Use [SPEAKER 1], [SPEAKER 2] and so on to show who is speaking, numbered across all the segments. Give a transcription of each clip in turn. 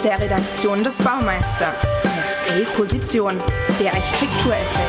[SPEAKER 1] der Redaktion des Baumeister. Next A Position, der Architekturessay.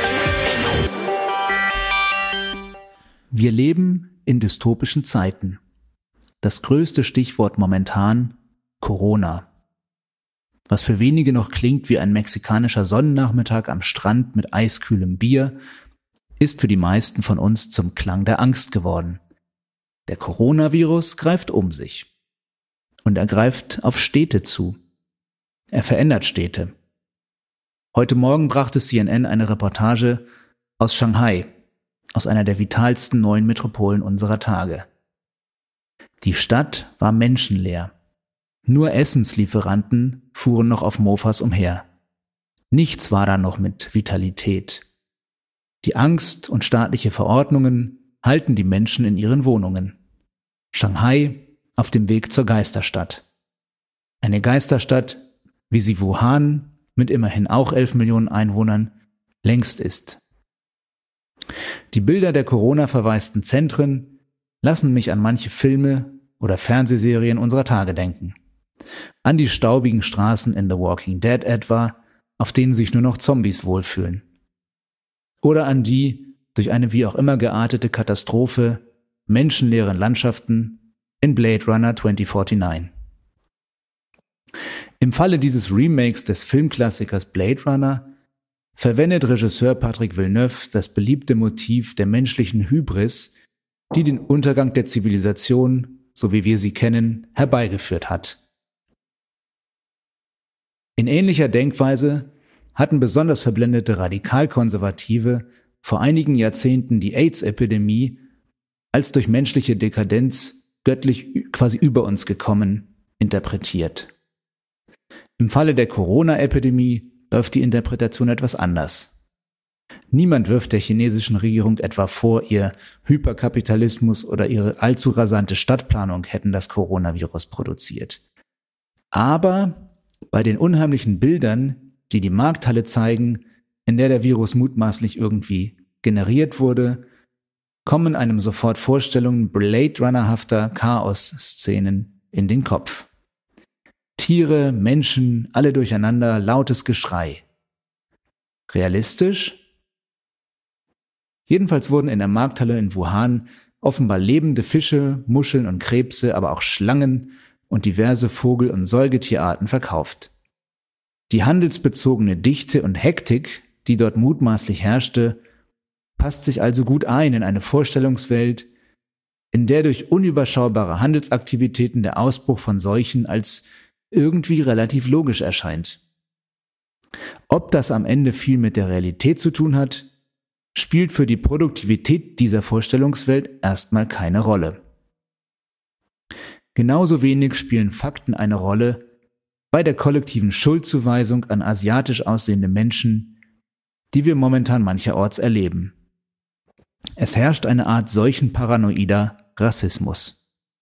[SPEAKER 2] Wir leben in dystopischen Zeiten. Das größte Stichwort momentan: Corona. Was für wenige noch klingt wie ein mexikanischer Sonnennachmittag am Strand mit eiskühlem Bier, ist für die meisten von uns zum Klang der Angst geworden. Der Coronavirus greift um sich. Und er greift auf Städte zu. Er verändert Städte. Heute Morgen brachte CNN eine Reportage aus Shanghai, aus einer der vitalsten neuen Metropolen unserer Tage. Die Stadt war menschenleer. Nur Essenslieferanten fuhren noch auf Mofas umher. Nichts war da noch mit Vitalität. Die Angst und staatliche Verordnungen halten die Menschen in ihren Wohnungen. Shanghai auf dem Weg zur Geisterstadt. Eine Geisterstadt, wie sie Wuhan mit immerhin auch 11 Millionen Einwohnern längst ist. Die Bilder der Corona-verwaisten Zentren lassen mich an manche Filme oder Fernsehserien unserer Tage denken. An die staubigen Straßen in The Walking Dead etwa, auf denen sich nur noch Zombies wohlfühlen. Oder an die, durch eine wie auch immer geartete Katastrophe, menschenleeren Landschaften in Blade Runner 2049. Im Falle dieses Remakes des Filmklassikers Blade Runner verwendet Regisseur Patrick Villeneuve das beliebte Motiv der menschlichen Hybris, die den Untergang der Zivilisation, so wie wir sie kennen, herbeigeführt hat. In ähnlicher Denkweise hatten besonders verblendete Radikalkonservative vor einigen Jahrzehnten die AIDS-Epidemie als durch menschliche Dekadenz göttlich quasi über uns gekommen interpretiert. Im Falle der Corona-Epidemie läuft die Interpretation etwas anders. Niemand wirft der chinesischen Regierung etwa vor, ihr Hyperkapitalismus oder ihre allzu rasante Stadtplanung hätten das Coronavirus produziert. Aber bei den unheimlichen Bildern, die die Markthalle zeigen, in der der Virus mutmaßlich irgendwie generiert wurde, kommen einem sofort Vorstellungen Blade Runner-hafter Chaos-Szenen in den Kopf. Tiere, Menschen, alle durcheinander, lautes Geschrei. Realistisch? Jedenfalls wurden in der Markthalle in Wuhan offenbar lebende Fische, Muscheln und Krebse, aber auch Schlangen und diverse Vogel- und Säugetierarten verkauft. Die handelsbezogene Dichte und Hektik, die dort mutmaßlich herrschte, passt sich also gut ein in eine Vorstellungswelt, in der durch unüberschaubare Handelsaktivitäten der Ausbruch von Seuchen als irgendwie relativ logisch erscheint. Ob das am Ende viel mit der Realität zu tun hat, spielt für die Produktivität dieser Vorstellungswelt erstmal keine Rolle. Genauso wenig spielen Fakten eine Rolle bei der kollektiven Schuldzuweisung an asiatisch aussehende Menschen, die wir momentan mancherorts erleben. Es herrscht eine Art seuchenparanoider Rassismus.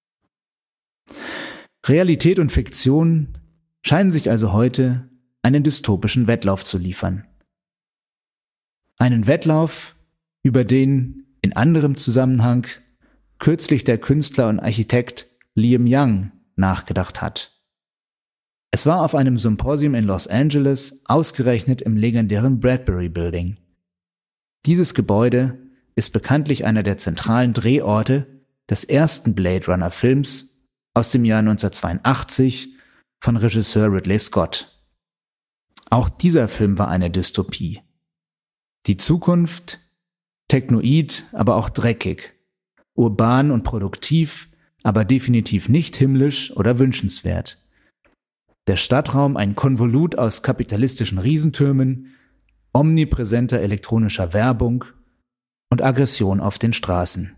[SPEAKER 2] Realität und Fiktion scheinen sich also heute einen dystopischen Wettlauf zu liefern. Einen Wettlauf, über den in anderem Zusammenhang kürzlich der Künstler und Architekt Liam Young nachgedacht hat. Es war auf einem Symposium in Los Angeles, ausgerechnet im legendären Bradbury Building. Dieses Gebäude ist bekanntlich einer der zentralen Drehorte des ersten Blade Runner Films aus dem Jahr 1982 von Regisseur Ridley Scott. Auch dieser Film war eine Dystopie. Die Zukunft, technoid, aber auch dreckig, urban und produktiv, aber definitiv nicht himmlisch oder wünschenswert. Der Stadtraum ein Konvolut aus kapitalistischen Riesentürmen, omnipräsenter elektronischer Werbung und Aggression auf den Straßen.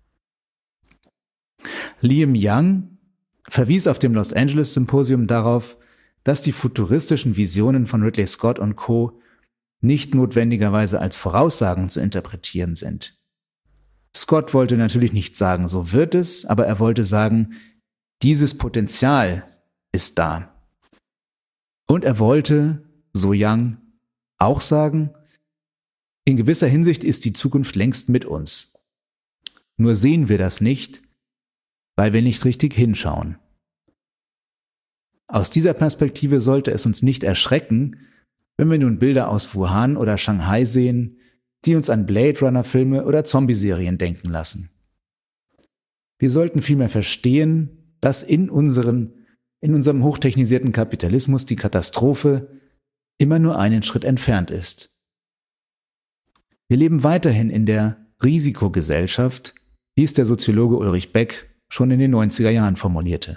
[SPEAKER 2] Liam Young verwies auf dem Los Angeles Symposium darauf, dass die futuristischen Visionen von Ridley Scott und Co. nicht notwendigerweise als Voraussagen zu interpretieren sind. Scott wollte natürlich nicht sagen, so wird es, aber er wollte sagen, dieses Potenzial ist da. Und er wollte, so Young, auch sagen, in gewisser Hinsicht ist die Zukunft längst mit uns. Nur sehen wir das nicht, weil wir nicht richtig hinschauen. Aus dieser Perspektive sollte es uns nicht erschrecken, wenn wir nun Bilder aus Wuhan oder Shanghai sehen, die uns an Blade Runner-Filme oder Zombie-Serien denken lassen. Wir sollten vielmehr verstehen, dass in unserem hochtechnisierten Kapitalismus die Katastrophe immer nur einen Schritt entfernt ist. Wir leben weiterhin in der Risikogesellschaft, wie es der Soziologe Ulrich Beck schon in den 90er Jahren formulierte.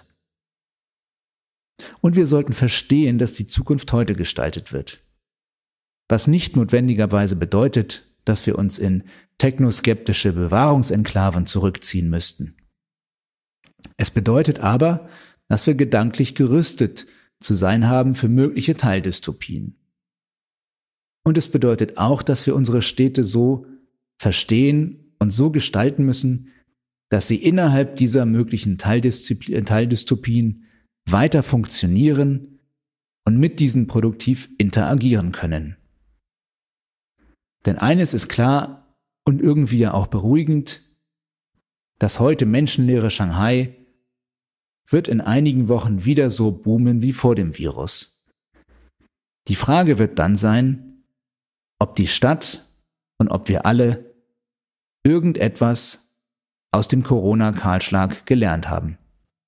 [SPEAKER 2] Und wir sollten verstehen, dass die Zukunft heute gestaltet wird. Was nicht notwendigerweise bedeutet, dass wir uns in technoskeptische Bewahrungsenklaven zurückziehen müssten. Es bedeutet aber, dass wir gedanklich gerüstet zu sein haben für mögliche Teildystopien. Und es bedeutet auch, dass wir unsere Städte so verstehen und so gestalten müssen, dass sie innerhalb dieser möglichen Teildystopien weiter funktionieren und mit diesen produktiv interagieren können. Denn eines ist klar und irgendwie ja auch beruhigend: Das heute menschenleere Shanghai wird in einigen Wochen wieder so boomen wie vor dem Virus. Die Frage wird dann sein, ob die Stadt und ob wir alle irgendetwas aus dem Corona-Kahlschlag gelernt haben.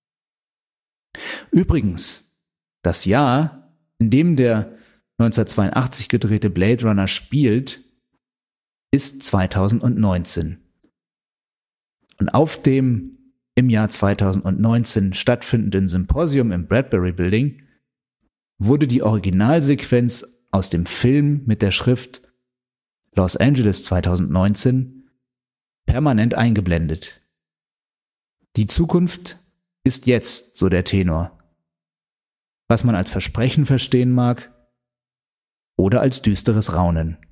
[SPEAKER 2] Übrigens, das Jahr, in dem der 1982 gedrehte Blade Runner spielt, ist 2019. Und auf dem im Jahr 2019 stattfindenden Symposium im Bradbury Building wurde die Originalsequenz aus dem Film mit der Schrift Los Angeles 2019 permanent eingeblendet. Die Zukunft ist jetzt, so der Tenor. Was man als Versprechen verstehen mag oder als düsteres Raunen.